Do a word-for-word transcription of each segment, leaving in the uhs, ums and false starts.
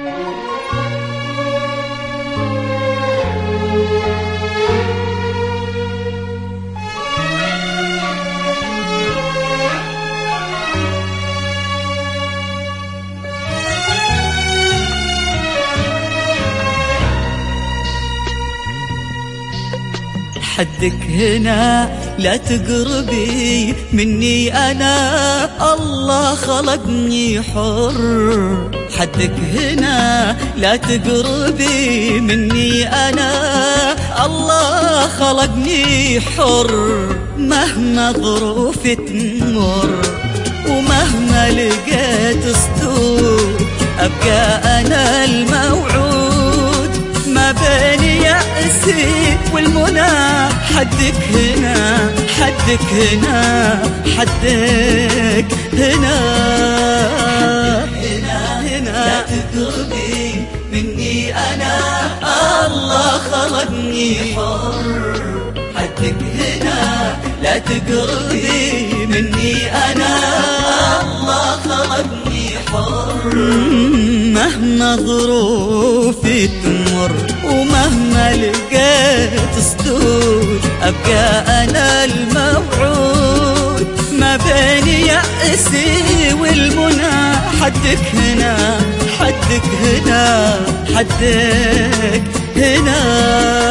حدك هنا لا تقربي مني أنا، الله خلقني حر. حدك هنا لا تقربي مني أنا، الله خلقني حر. مهما ظروفي تمر ومهما لقيت سطور، أبقى أنا الموعود ما بين يأسي والمنى. حدك هنا حدك هنا حدك هنا هنا هنا لا تقربي مني أنا، الله خلقني حر. حدك هنا لا تقربي مني أنا، الله خلقني حر. مهما ظروفي تمر ومهما لقيت سدود، أبقى أنا الموعود ما بين يأسي والمنى. حدك هنا حدك هنا حدك هنا.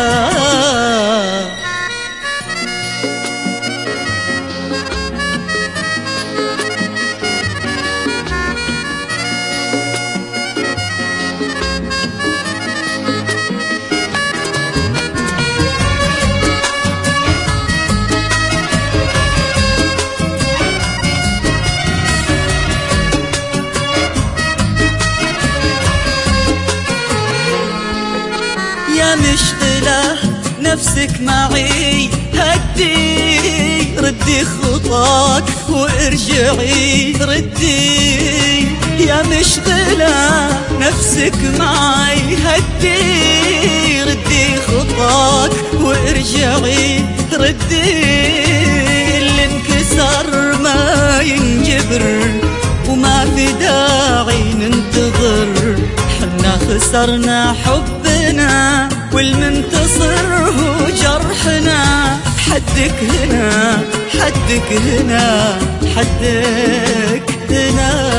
يا مشغلة نفسك معي، هدي ردي خطاك وارجعي ردي. يا مشغلة نفسك معي، هدي ردي خطاك وارجعي ردي. اللي انكسر ما ينجبر وما في داعي ننتظر، حنا خسرنا حبنا والمنتصر هو جرحنا. حدك هنا حدك هنا حدك هنا.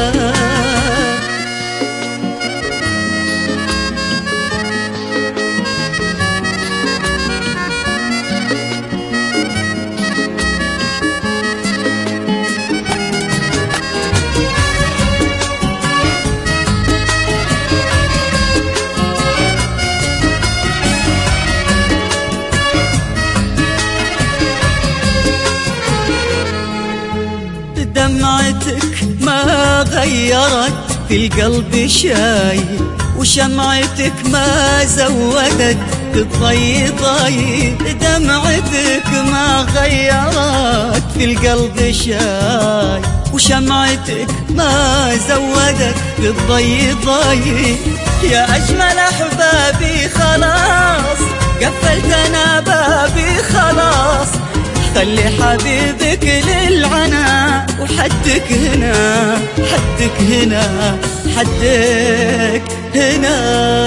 دمعتك ما غيرت في القلب شاي، وشمعتك ما زودت الضي ضي. دمعتك ما غيرت في القلب شاي، وشمعتك ما زودت الضي ضي. يا أجمل أحبابي خلاص قفلت أنا بابي خلاص، خلي حبيبك للعنا. وحدك هنا حدك هنا حدك هنا.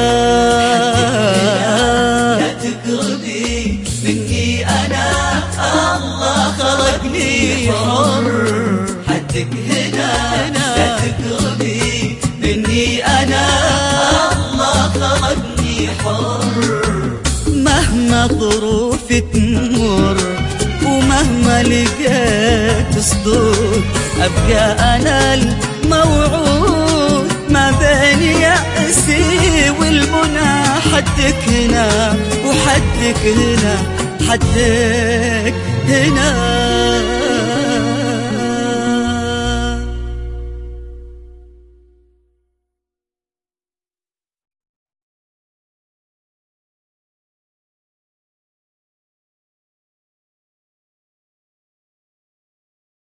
لا تقربي مني أنا، الله خلقني حر. حدك هنا لا تقربي مني أنا، الله خلقني حر. مهما ظروفي تمر ومهما لقيت صدود، أبقى أنا الموعود ما بين يأسي والمنى. حدك هنا وحدك هنا حدك هنا.